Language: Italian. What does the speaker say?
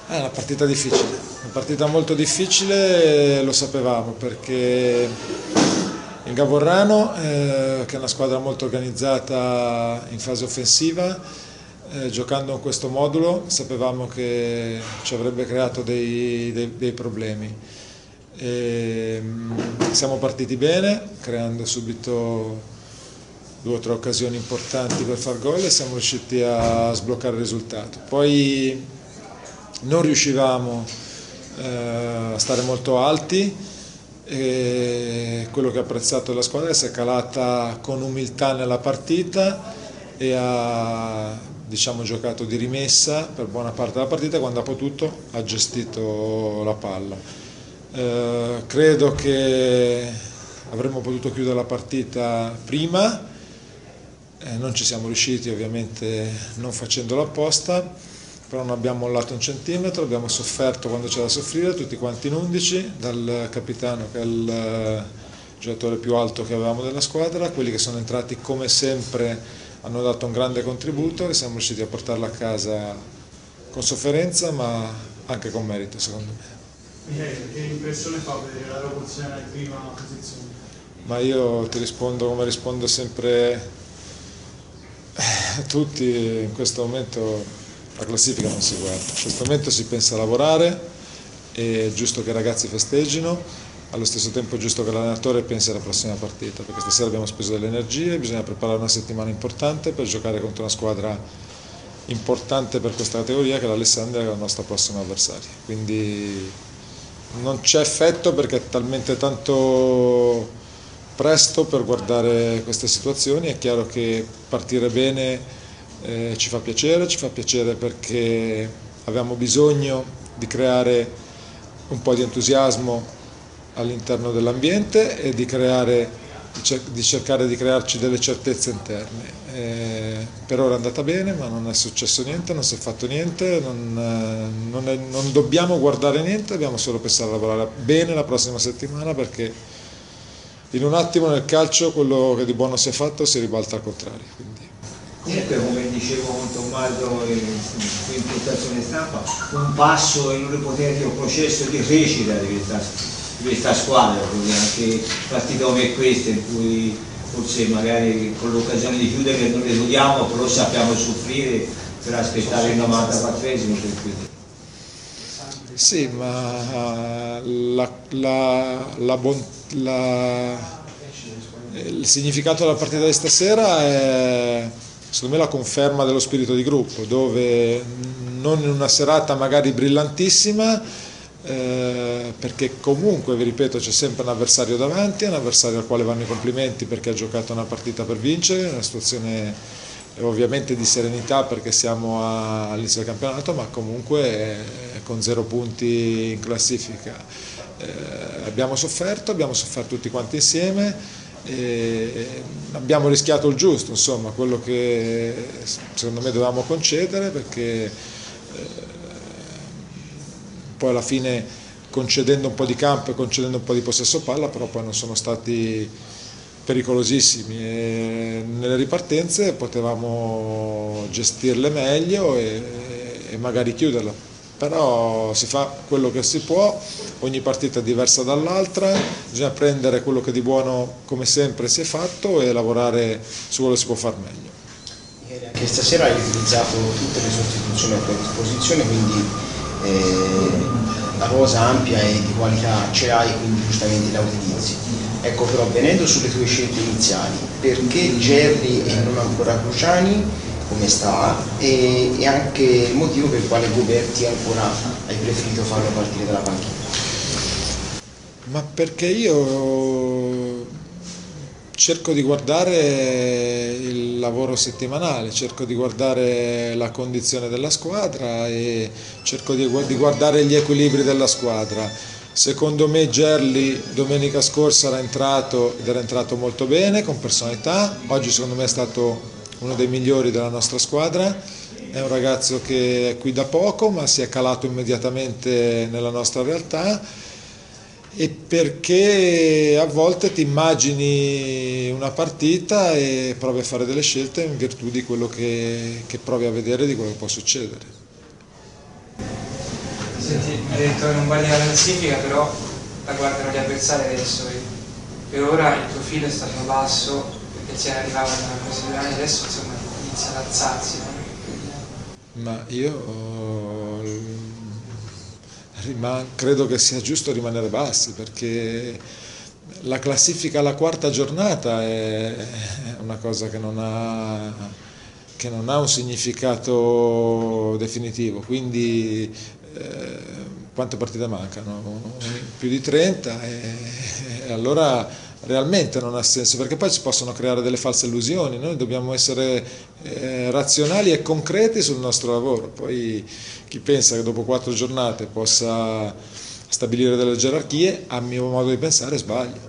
È una partita difficile, una partita molto difficile, lo sapevamo perché il Gavorrano, che è una squadra molto organizzata in fase offensiva, giocando in questo modulo sapevamo che ci avrebbe creato dei problemi. Siamo partiti bene, creando subito 2 o 3 occasioni importanti per far gol e siamo riusciti a sbloccare il risultato. Poi non riuscivamo a stare molto alti e quello che ho apprezzato della squadra è che si è calata con umiltà nella partita e ha, diciamo, giocato di rimessa per buona parte della partita. Quando ha potuto ha gestito la palla. Credo che avremmo potuto chiudere la partita prima, non ci siamo riusciti, ovviamente non facendolo apposta, però non abbiamo mollato un centimetro, abbiamo sofferto quando c'era da soffrire, tutti quanti in 11, dal capitano che è il giocatore più alto che avevamo della squadra. Quelli che sono entrati come sempre hanno dato un grande contributo e siamo riusciti a portarla a casa con sofferenza ma anche con merito, secondo me. Michele, che impressione fa vedere la tua posizione in prima posizione? Ma io ti rispondo come rispondo sempre a tutti: in questo momento la classifica non si guarda, in questo momento si pensa a lavorare, è giusto che i ragazzi festeggino, allo stesso tempo è giusto che l'allenatore pensi alla prossima partita, perché stasera abbiamo speso delle energie, bisogna preparare una settimana importante per giocare contro una squadra importante per questa categoria che è l'Alessandria, che è la nostra prossima avversaria. Quindi non c'è effetto perché è talmente tanto presto per guardare queste situazioni. È chiaro che partire bene ci fa piacere perché avevamo bisogno di creare un po' di entusiasmo all'interno dell'ambiente e di cercare di crearci delle certezze interne. Per ora è andata bene, ma non è successo niente, non si è fatto niente, non dobbiamo guardare niente, dobbiamo solo pensare a lavorare bene la prossima settimana, perché in un attimo nel calcio quello che di buono si è fatto si ribalta al contrario. Quindi. Comunque, come dicevo con Tommaso in presentazione stampa, un passo in un ipotetico processo di crescita di questa squadra, quindi anche partite come queste in cui forse magari con l'occasione di chiudere non le godiamo, però sappiamo soffrire per aspettare il 94esimo per chiudere. Sì, ma il significato della partita di stasera è, secondo me, la conferma dello spirito di gruppo, dove non in una serata magari brillantissima, perché comunque, vi ripeto, c'è sempre un avversario davanti, un avversario al quale vanno i complimenti perché ha giocato una partita per vincere, una situazione ovviamente di serenità perché siamo all'inizio del campionato, ma comunque con 0 punti in classifica. Abbiamo sofferto tutti quanti insieme. Abbiamo rischiato il giusto, insomma, quello che secondo me dovevamo concedere, perché poi alla fine, concedendo un po' di campo e concedendo un po' di possesso palla, però poi non sono stati pericolosissimi e nelle ripartenze potevamo gestirle meglio e magari chiuderla, però si fa quello che si può, ogni partita è diversa dall'altra, bisogna prendere quello che di buono come sempre si è fatto e lavorare su quello che si può far meglio. Anche stasera hai utilizzato tutte le sostituzioni a tua disposizione, quindi la cosa ampia e di qualità ce l'hai, quindi giustamente la utilizzi. Ecco, però venendo sulle tue scelte iniziali, perché Gerli e non ancora Cruciani, come sta, e anche il motivo per il quale Goberti ancora hai preferito farlo partire dalla panchina? Ma perché io cerco di guardare il lavoro settimanale, cerco di guardare la condizione della squadra e cerco di guardare gli equilibri della squadra. Secondo me Gerli domenica scorsa era entrato molto bene, con personalità. Oggi secondo me è stato uno dei migliori della nostra squadra. È un ragazzo che è qui da poco, ma si è calato immediatamente nella nostra realtà. E perché a volte ti immagini una partita e provi a fare delle scelte in virtù di quello che provi a vedere, di quello che può succedere. Senti, hai detto che non guardi la classifica, però la guardano gli avversari adesso. Per ora il profilo è stato basso, perché si arrivava a questi 2 anni, adesso insomma inizia ad alzarsi. No? Ma credo che sia giusto rimanere bassi, perché la classifica alla 4ª giornata è una cosa che non ha un significato definitivo, quindi quante partite mancano? Più di 30 e allora realmente non ha senso, perché poi ci possono creare delle false illusioni. Noi dobbiamo essere razionali e concreti sul nostro lavoro. Poi chi pensa che dopo 4 giornate possa stabilire delle gerarchie, a mio modo di pensare sbaglia.